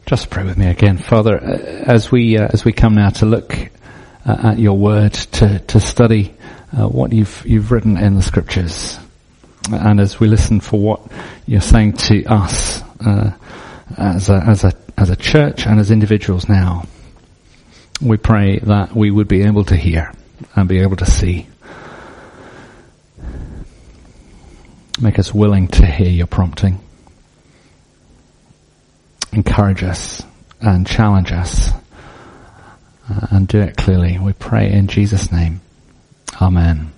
Just pray with me again. Father, as we come now to look at your word, to study what you've written in the scriptures, and as we listen for what you're saying to us as a church and as individuals now, we pray that we would be able to hear and be able to see. Make us willing to hear your prompting. Encourage us and challenge us and do it clearly. We pray in Jesus' name. Amen.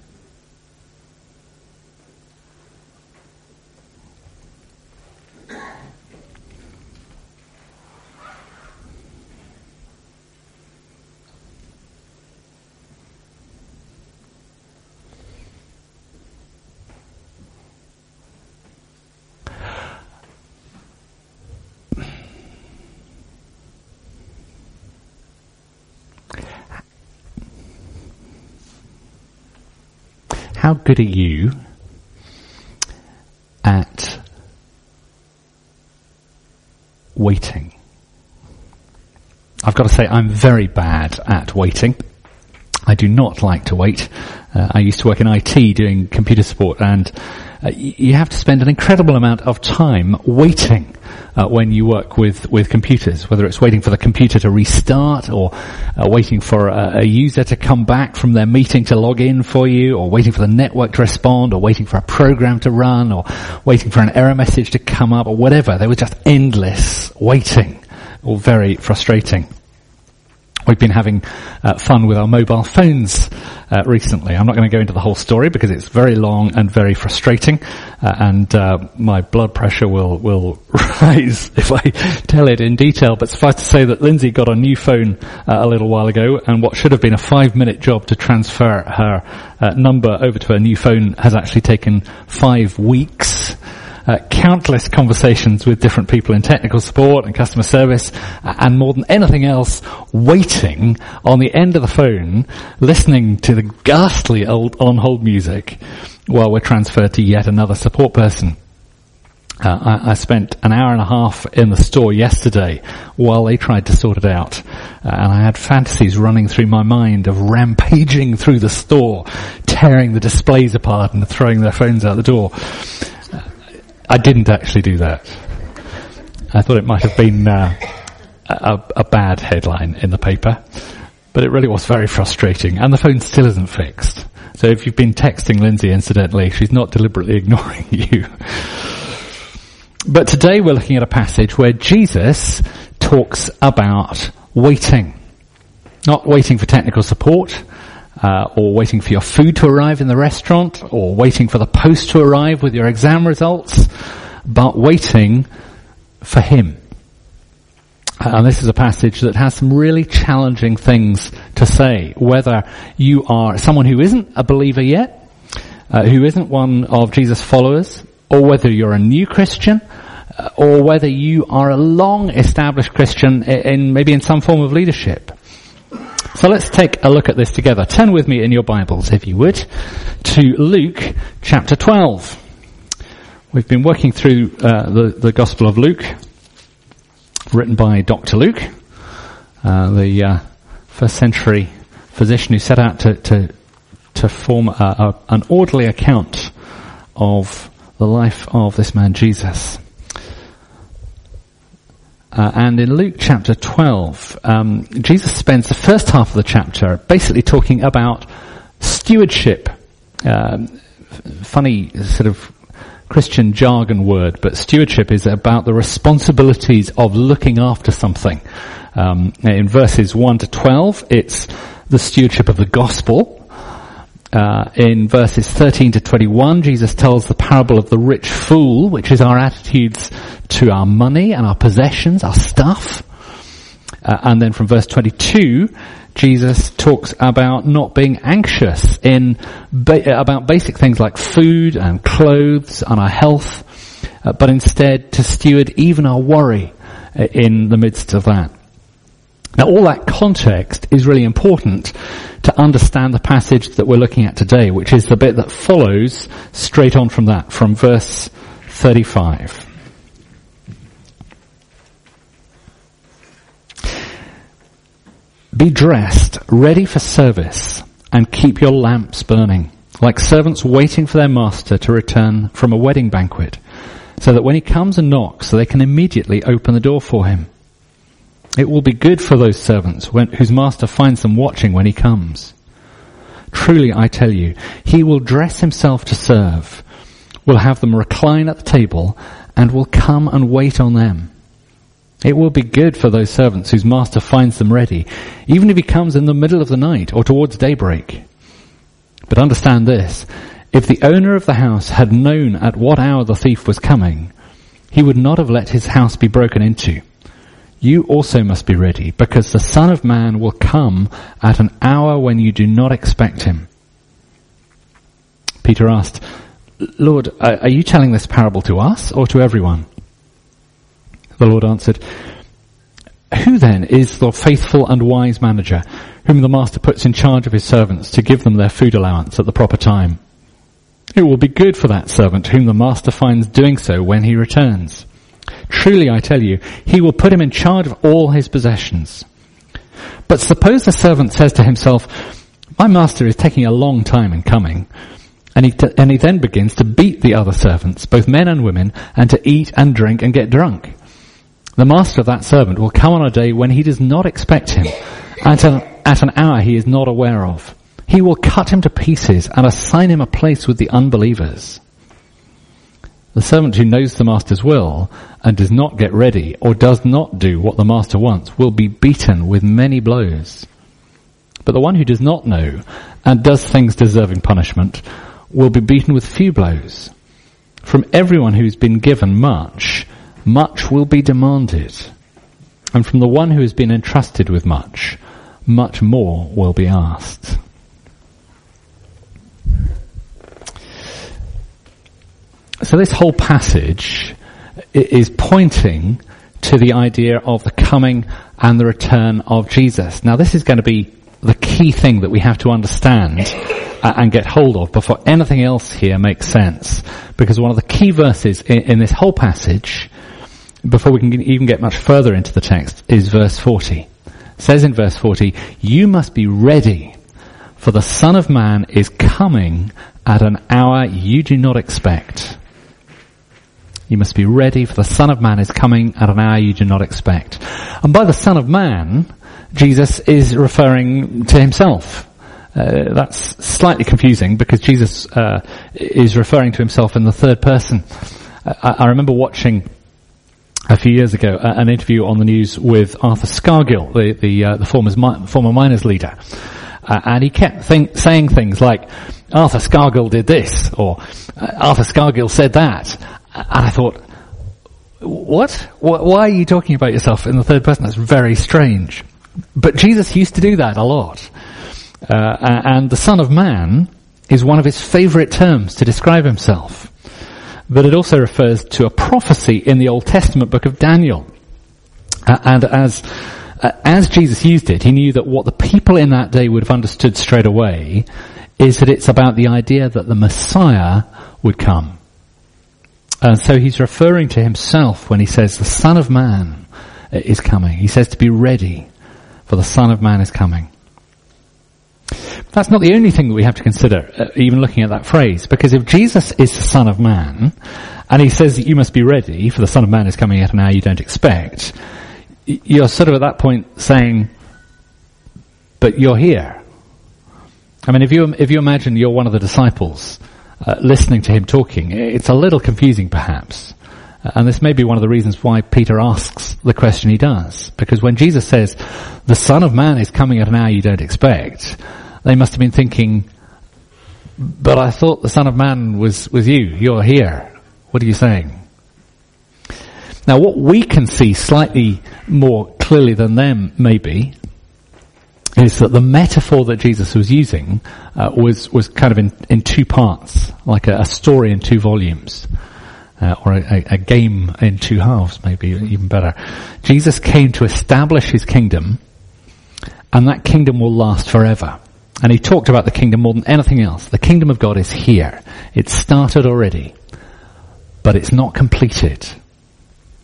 How good are you at waiting? I've got to say I'm very bad at waiting. I do not like to wait. I used to work in IT doing computer support, and you have to spend an incredible amount of time waiting when you work with computers, whether it's waiting for the computer to restart or waiting for a user to come back from their meeting to log in for you, or waiting for the network to respond, or waiting for a program to run, or waiting for an error message to come up, or whatever. There was just endless waiting, all very frustrating. We've been having fun with our mobile phones recently. I'm not going to go into the whole story because it's very long and very frustrating, and my blood pressure will rise if I tell it in detail. But suffice to say that Lindsay got a new phone a little while ago, and what should have been a 5-minute job to transfer her number over to her new phone has actually taken 5 weeks. Countless conversations with different people in technical support and customer service, and more than anything else, waiting on the end of the phone, listening to the ghastly old on-hold music while we're transferred to yet another support person. I spent an hour and a half in the store yesterday while they tried to sort it out, and I had fantasies running through my mind of rampaging through the store, tearing the displays apart and throwing their phones out the door. I didn't actually do that. I thought it might have been a bad headline in the paper, but it really was very frustrating, and the phone still isn't fixed. So if you've been texting Lindsay, incidentally, she's not deliberately ignoring you. But today we're looking at a passage where Jesus talks about waiting. Not waiting for technical support, or waiting for your food to arrive in the restaurant, or waiting for the post to arrive with your exam results, but waiting for Him. And this is a passage that has some really challenging things to say, whether you are someone who isn't a believer yet, who isn't one of Jesus' followers, or whether you're a new Christian, or whether you are a long-established Christian maybe in some form of leadership. So let's take a look at this together. Turn with me in your Bibles, if you would, to Luke chapter 12. We've been working through the Gospel of Luke, written by Dr. Luke, the first century physician who set out to form an orderly account of the life of this man Jesus. And in Luke chapter 12, Jesus spends the first half of the chapter basically talking about stewardship. Funny sort of Christian jargon word, but stewardship is about the responsibilities of looking after something. In verses 1 to 12, it's the stewardship of the gospel. In verses 13 to 21, Jesus tells the parable of the rich fool, which is our attitudes to our money and our possessions, our stuff. And then from verse 22, Jesus talks about not being anxious about basic things like food and clothes and our health, but instead to steward even our worry in the midst of that. Now, all that context is really important to understand the passage that we're looking at today, which is the bit that follows straight on from that, from verse 35. Be dressed, ready for service, and keep your lamps burning, like servants waiting for their master to return from a wedding banquet, so that when he comes and knocks, they can immediately open the door for him. It will be good for those servants whose master finds them watching when he comes. Truly, I tell you, he will dress himself to serve, will have them recline at the table, and will come and wait on them. It will be good for those servants whose master finds them ready, even if he comes in the middle of the night or towards daybreak. But understand this, if the owner of the house had known at what hour the thief was coming, he would not have let his house be broken into. You also must be ready, because the Son of Man will come at an hour when you do not expect him. Peter asked, Lord, are you telling this parable to us or to everyone? The Lord answered, Who then is the faithful and wise manager, whom the master puts in charge of his servants to give them their food allowance at the proper time? It will be good for that servant whom the master finds doing so when he returns. Truly, I tell you, he will put him in charge of all his possessions. But suppose the servant says to himself, My master is taking a long time in coming, and he then begins to beat the other servants, both men and women, and to eat and drink and get drunk. The master of that servant will come on a day when he does not expect him, at an hour he is not aware of. He will cut him to pieces and assign him a place with the unbelievers. The servant who knows the master's will and does not get ready or does not do what the master wants will be beaten with many blows. But the one who does not know and does things deserving punishment will be beaten with few blows. From everyone who's been given much, much will be demanded. And from the one who has been entrusted with much, much more will be asked. So this whole passage is pointing to the idea of the coming and the return of Jesus. Now this is going to be the key thing that we have to understand and get hold of before anything else here makes sense. Because one of the key verses in this whole passage, before we can even get much further into the text, is verse 40. It says in verse 40, You must be ready, for the Son of Man is coming at an hour you do not expect. You must be ready, for the Son of Man is coming at an hour you do not expect. And by the Son of Man, Jesus is referring to himself. That's slightly confusing because Jesus is referring to himself in the third person. I remember watching a few years ago an interview on the news with Arthur Scargill, the former miners leader. And he kept saying things like, Arthur Scargill did this, or Arthur Scargill said that. And I thought, what? Why are you talking about yourself in the third person? That's very strange. But Jesus used to do that a lot. And the Son of Man is one of his favorite terms to describe himself. But it also refers to a prophecy in the Old Testament book of Daniel. And as Jesus used it, he knew that what the people in that day would have understood straight away is that it's about the idea that the Messiah would come. And so he's referring to himself when he says the Son of Man is coming. He says to be ready, for the Son of Man is coming. That's not the only thing that we have to consider, even looking at that phrase, because if Jesus is the Son of Man, and he says that you must be ready, for the Son of Man is coming at an hour you don't expect, you're sort of at that point saying, but you're here. I mean, if you imagine you're one of the disciples, listening to him talking, it's a little confusing perhaps. And this may be one of the reasons why Peter asks the question he does. Because when Jesus says, the Son of Man is coming at an hour you don't expect, they must have been thinking, but I thought the Son of Man was with you. You're here. What are you saying? Now what we can see slightly more clearly than them maybe is that the metaphor that Jesus was using was kind of in two parts, like a story in two volumes. Or a game in two halves, maybe even better. Jesus came to establish his kingdom, and that kingdom will last forever. And he talked about the kingdom more than anything else. The kingdom of God is here. It's started already, but it's not completed.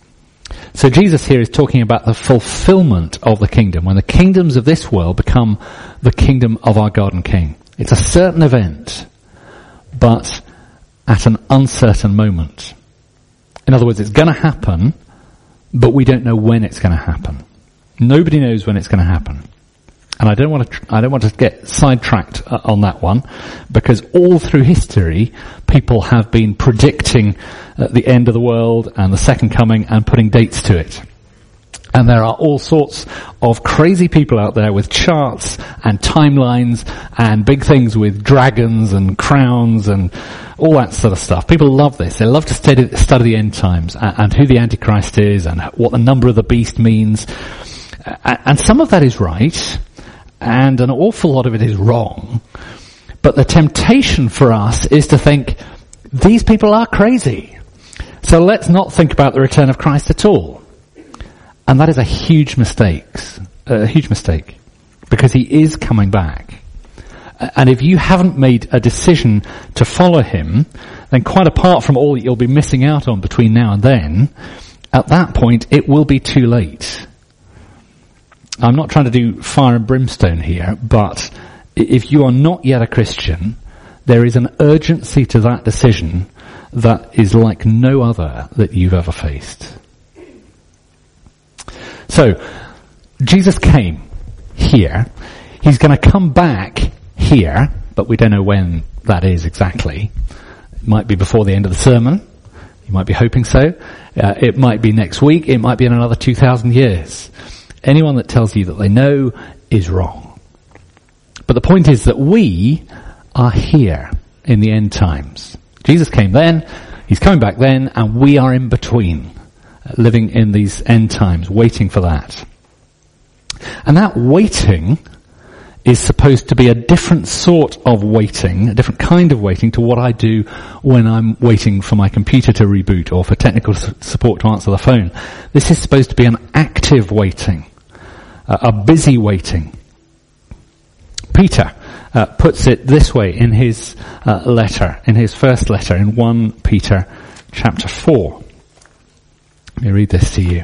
So Jesus here is talking about the fulfillment of the kingdom, when the kingdoms of this world become the kingdom of our God and King. It's a certain event, but at an uncertain moment. In other words, it's going to happen, but we don't know when it's going to happen. Nobody knows when it's going to happen. And I don't want to get sidetracked on that one, because all through history, people have been predicting the end of the world and the second coming and putting dates to it. And there are all sorts of crazy people out there with charts and timelines and big things with dragons and crowns and all that sort of stuff. People love this. They love to study the end times and who the Antichrist is and what the number of the beast means. And some of that is right, and an awful lot of it is wrong. But the temptation for us is to think, these people are crazy, so let's not think about the return of Christ at all. And that is a huge mistake, because he is coming back. And if you haven't made a decision to follow him, then quite apart from all that you'll be missing out on between now and then, at that point it will be too late. I'm not trying to do fire and brimstone here, but if you are not yet a Christian, there is an urgency to that decision that is like no other that you've ever faced. So, Jesus came here. He's going to come back here, but we don't know when that is exactly. It might be before the end of the sermon. You might be hoping so. It might be next week. It might be in another 2,000 years. Anyone that tells you that they know is wrong. But the point is that we are here in the end times. Jesus came then, he's coming back then, and we are in between, living in these end times, waiting for that. And that waiting is supposed to be a different sort of waiting, a different kind of waiting to what I do when I'm waiting for my computer to reboot or for technical support to answer the phone. This is supposed to be an active waiting, a busy waiting. Peter puts it this way in his letter, in his first letter, in 1 Peter chapter 4. Let me read this to you.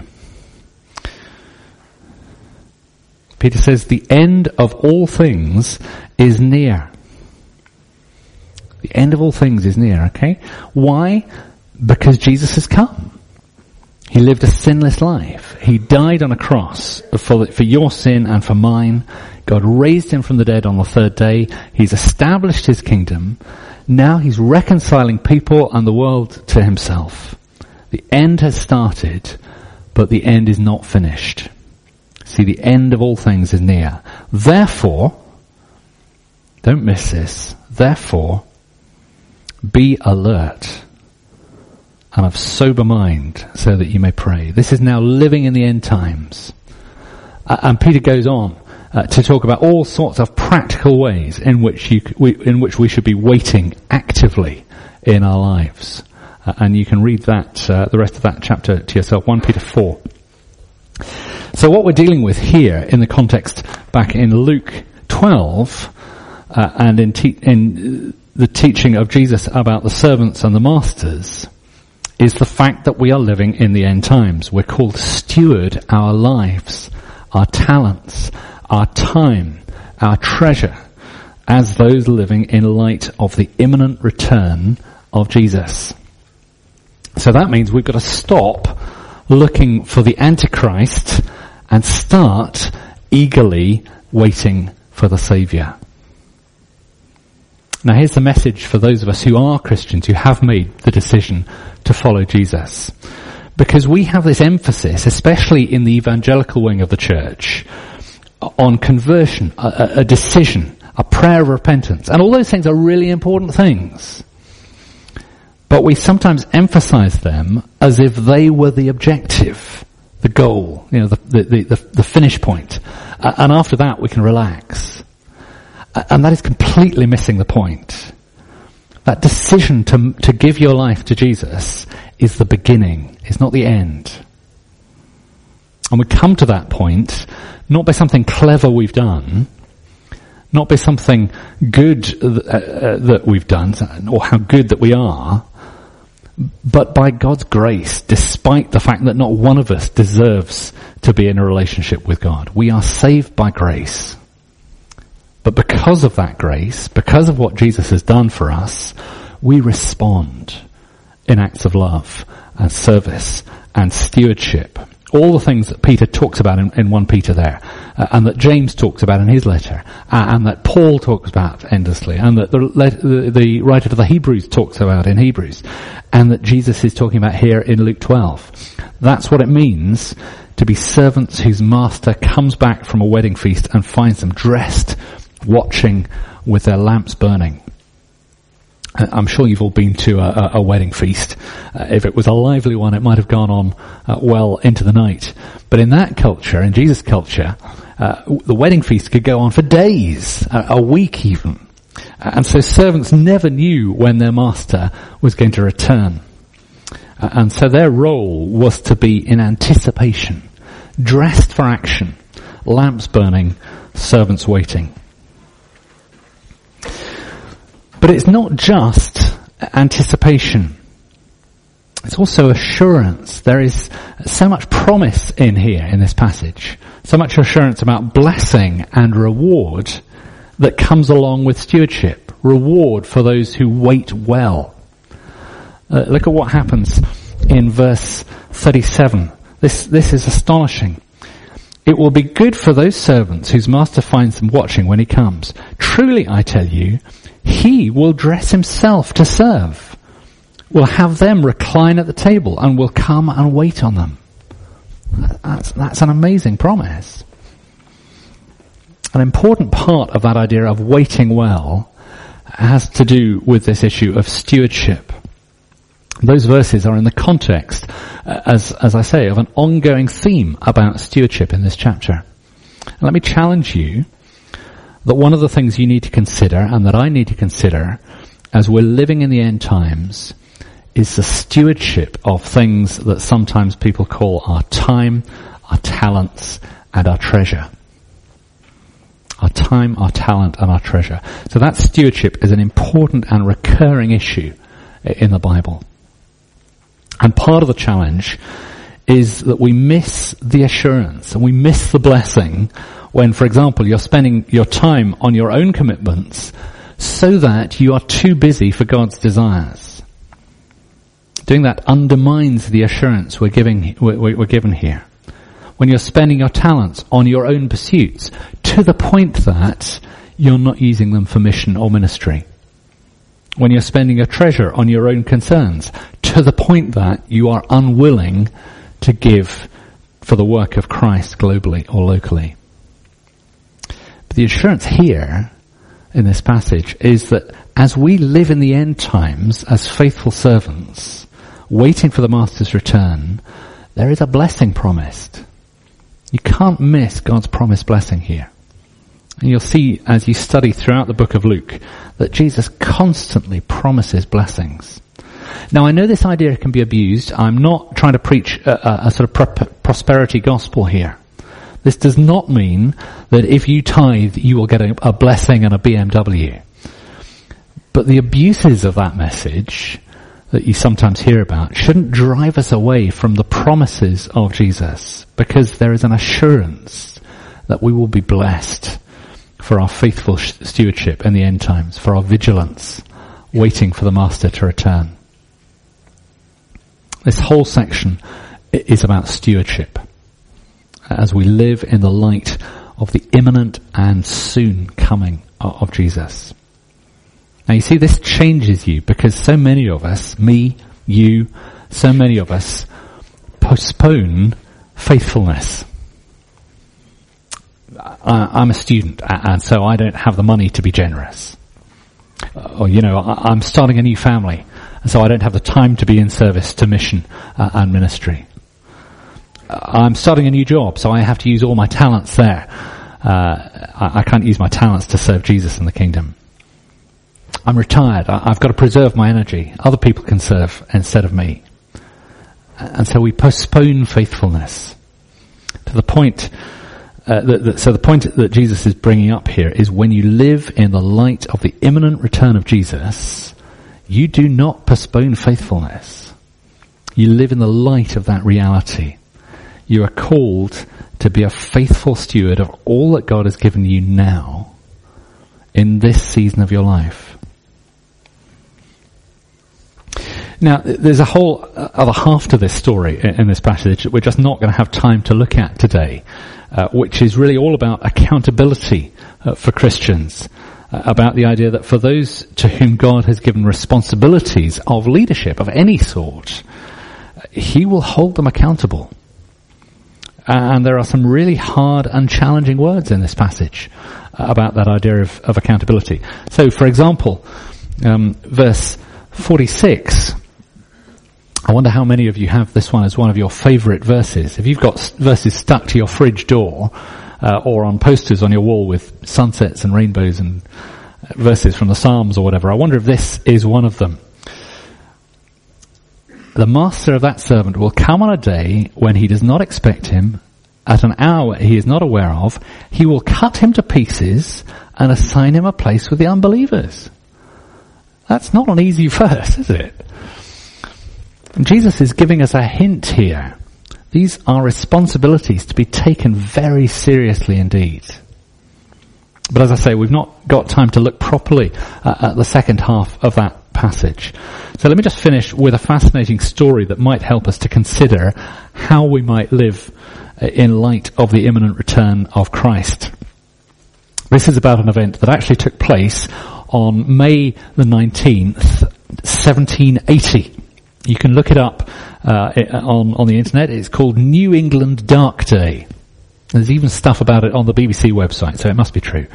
Peter says, the end of all things is near. The end of all things is near, okay? Why? Because Jesus has come. He lived a sinless life. He died on a cross for your sin and for mine. God raised him from the dead on the third day. He's established his kingdom. Now he's reconciling people and the world to himself. The end has started, but the end is not finished. See, the end of all things is near. Therefore, don't miss this, therefore, be alert and of sober mind so that you may pray. This is now living in the end times. And Peter goes on to talk about all sorts of practical ways in which we should be waiting actively in our lives. And you can read that, the rest of that chapter to yourself, 1 Peter 4. So what we're dealing with here in the context back in Luke 12, and in the teaching of Jesus about the servants and the masters, is the fact that we are living in the end times. We're called to steward our lives, our talents, our time, our treasure, as those living in light of the imminent return of Jesus. So that means we've got to stop looking for the Antichrist and start eagerly waiting for the Saviour. Now here's the message for those of us who are Christians, who have made the decision to follow Jesus. Because we have this emphasis, especially in the evangelical wing of the church, on conversion, a decision, a prayer of repentance. And all those things are really important things. But we sometimes emphasize them as if they were the objective, the goal, the finish point. And after that we can relax. And that is completely missing the point. That decision to give your life to Jesus is the beginning, it's not the end. And we come to that point not by something clever we've done, not by something good that we've done, or how good that we are, But by God's grace, despite the fact that not one of us deserves to be in a relationship with God, we are saved by grace. But because of that grace, because of what Jesus has done for us, we respond in acts of love and service and stewardship. All the things that Peter talks about in 1 Peter there, and that James talks about in his letter, and that Paul talks about endlessly, and that the writer to the Hebrews talks about in Hebrews, and that Jesus is talking about here in Luke 12. That's what it means to be servants whose master comes back from a wedding feast and finds them dressed, watching with their lamps burning. I'm sure you've all been to a wedding feast. If it was a lively one, it might have gone on well into the night. But in that culture, in Jesus' culture, the wedding feast could go on for days, a week even. And so servants never knew when their master was going to return. And so their role was to be in anticipation, dressed for action, lamps burning, servants waiting. But it's not just anticipation. It's also assurance. There is so much promise in here, in this passage. So much assurance about blessing and reward that comes along with stewardship. Reward for those who wait well. Look at what happens in verse 37. This is astonishing. It will be good for those servants whose master finds them watching when he comes. Truly, I tell you, he will dress himself to serve, will have them recline at the table, and will come and wait on them. That's an amazing promise. An important part of that idea of waiting well has to do with this issue of stewardship. Those verses are in the context, as I say, of an ongoing theme about stewardship in this chapter. And let me challenge you that one of the things you need to consider, and that I need to consider as we're living in the end times, is the stewardship of things that sometimes people call our time, our talents, and our treasure. Our time, our talent, and our treasure. So that stewardship is an important and recurring issue in the Bible. And part of the challenge is that we miss the assurance and we miss the blessing when, for example, you're spending your time on your own commitments so that you are too busy for God's desires. Doing that undermines the assurance we're given here. When you're spending your talents on your own pursuits to the point that you're not using them for mission or ministry. When you're spending your treasure on your own concerns to the point that you are unwilling to give for the work of Christ globally or locally. But the assurance here in this passage is that as we live in the end times as faithful servants, waiting for the Master's return, there is a blessing promised. You can't miss God's promised blessing here. And you'll see as you study throughout the book of Luke that Jesus constantly promises blessings. Now I know this idea can be abused. I'm not trying to preach a sort of prosperity gospel here. This does not mean that if you tithe you will get a blessing and a BMW. But the abuses of that message that you sometimes hear about shouldn't drive us away from the promises of Jesus, because there is an assurance that we will be blessed for our faithful stewardship in the end times, for our vigilance, waiting for the Master to return. This whole section is about stewardship as we live in the light of the imminent and soon coming of Jesus. Now you see, this changes you because so many of us, me, you, so many of us postpone faithfulness. I'm a student and so I don't have the money to be generous. Or, I'm starting a new family and so I don't have the time to be in service to mission and ministry. I'm starting a new job so I have to use all my talents there. I can't use my talents to serve Jesus in the kingdom. I'm retired. I've got to preserve my energy. Other people can serve instead of me. And so we postpone faithfulness to the point so the point that Jesus is bringing up here is when you live in the light of the imminent return of Jesus, you do not postpone faithfulness. You live in the light of that reality. You are called to be a faithful steward of all that God has given you now in this season of your life. Now, there's a whole other half to this story in this passage that we're just not going to have time to look at today, which is really all about accountability for Christians, about the idea that for those to whom God has given responsibilities of leadership of any sort, He will hold them accountable. And there are some really hard and challenging words in this passage about that idea of accountability. So, for example, verse 46, I wonder how many of you have this one as one of your favourite verses. If you've got verses stuck to your fridge door, or on posters on your wall with sunsets and rainbows and verses from the Psalms or whatever, I wonder if this is one of them. The master of that servant will come on a day when he does not expect him, at an hour he is not aware of. He will cut him to pieces and assign him a place with the unbelievers. That's not an easy verse, is it? And Jesus is giving us a hint here. These are responsibilities to be taken very seriously indeed. But as I say, we've not got time to look properly at the second half of that passage. So let me just finish with a fascinating story that might help us to consider how we might live in light of the imminent return of Christ. This is about an event that actually took place on May the 19th, 1780. You can look it up on the internet. It's called New England Dark Day. There's even stuff about it on the BBC website, so it must be true.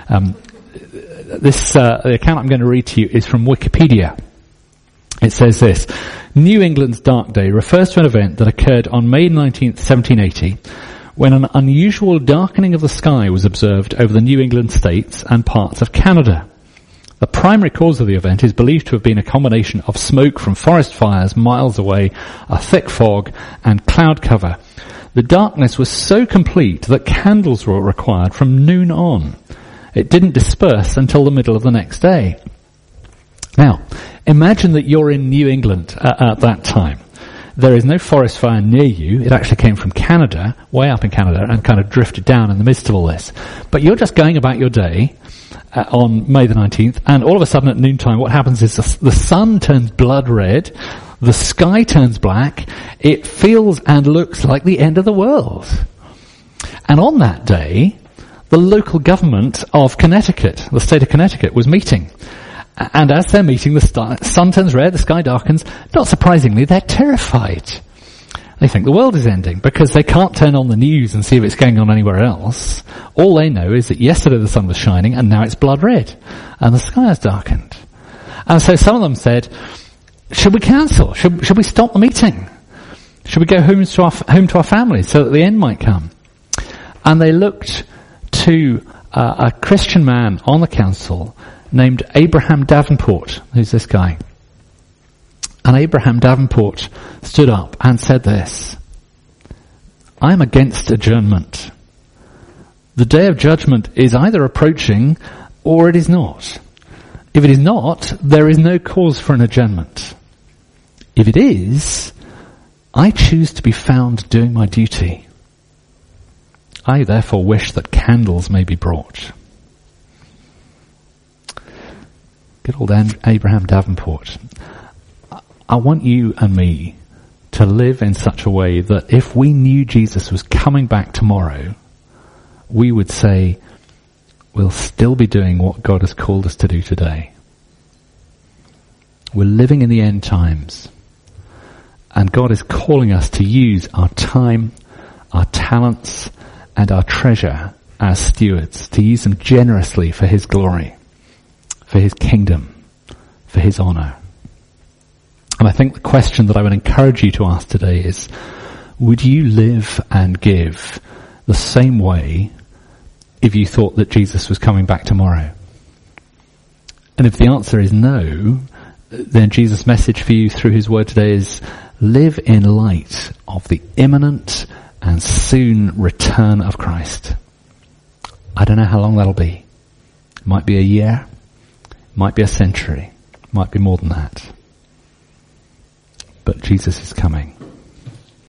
The account I'm going to read to you is from Wikipedia. It says this: New England's Dark Day refers to an event that occurred on May 19th, 1780, when an unusual darkening of the sky was observed over the New England states and parts of Canada. The primary cause of the event is believed to have been a combination of smoke from forest fires miles away, a thick fog, and cloud cover. The darkness was so complete that candles were required from noon on. It didn't disperse until the middle of the next day. Now, imagine that you're in New England at that time. There is no forest fire near you. It actually came from Canada, way up in Canada, and kind of drifted down in the midst of all this. But you're just going about your day on May the 19th, and all of a sudden at noontime, what happens is the sun turns blood red, the sky turns black, it feels and looks like the end of the world. And on that day, the local government of Connecticut, the state of Connecticut, was meeting. And as they're meeting, the sun turns red, the sky darkens. Not surprisingly, they're terrified. They think the world is ending because they can't turn on the news and see if it's going on anywhere else. All they know is that yesterday the sun was shining and now it's blood red and the sky has darkened. And so some of them said, should we cancel? Should we stop the meeting? Should we go home to our families so that the end might come? And they looked to a Christian man on the council named Abraham Davenport. Who's this guy? And Abraham Davenport stood up and said this: I'm against adjournment. The day of judgment is either approaching or it is not. If it is not, there is no cause for an adjournment. If it is, I choose to be found doing my duty. I therefore wish that candles may be brought. Good old Abraham Davenport. I want you and me to live in such a way that if we knew Jesus was coming back tomorrow, we would say, we'll still be doing what God has called us to do today. We're living in the end times. And God is calling us to use our time, our talents, and our treasure as stewards, to use them generously for His glory, for His kingdom, for His honor. And I think the question that I would encourage you to ask today is, would you live and give the same way if you thought that Jesus was coming back tomorrow? And if the answer is no, then Jesus' message for you through His word today is, live in light of the imminent and soon return of Christ. I don't know how long that'll be. It might be a year, it might be a century, it might be more than that. but Jesus is coming.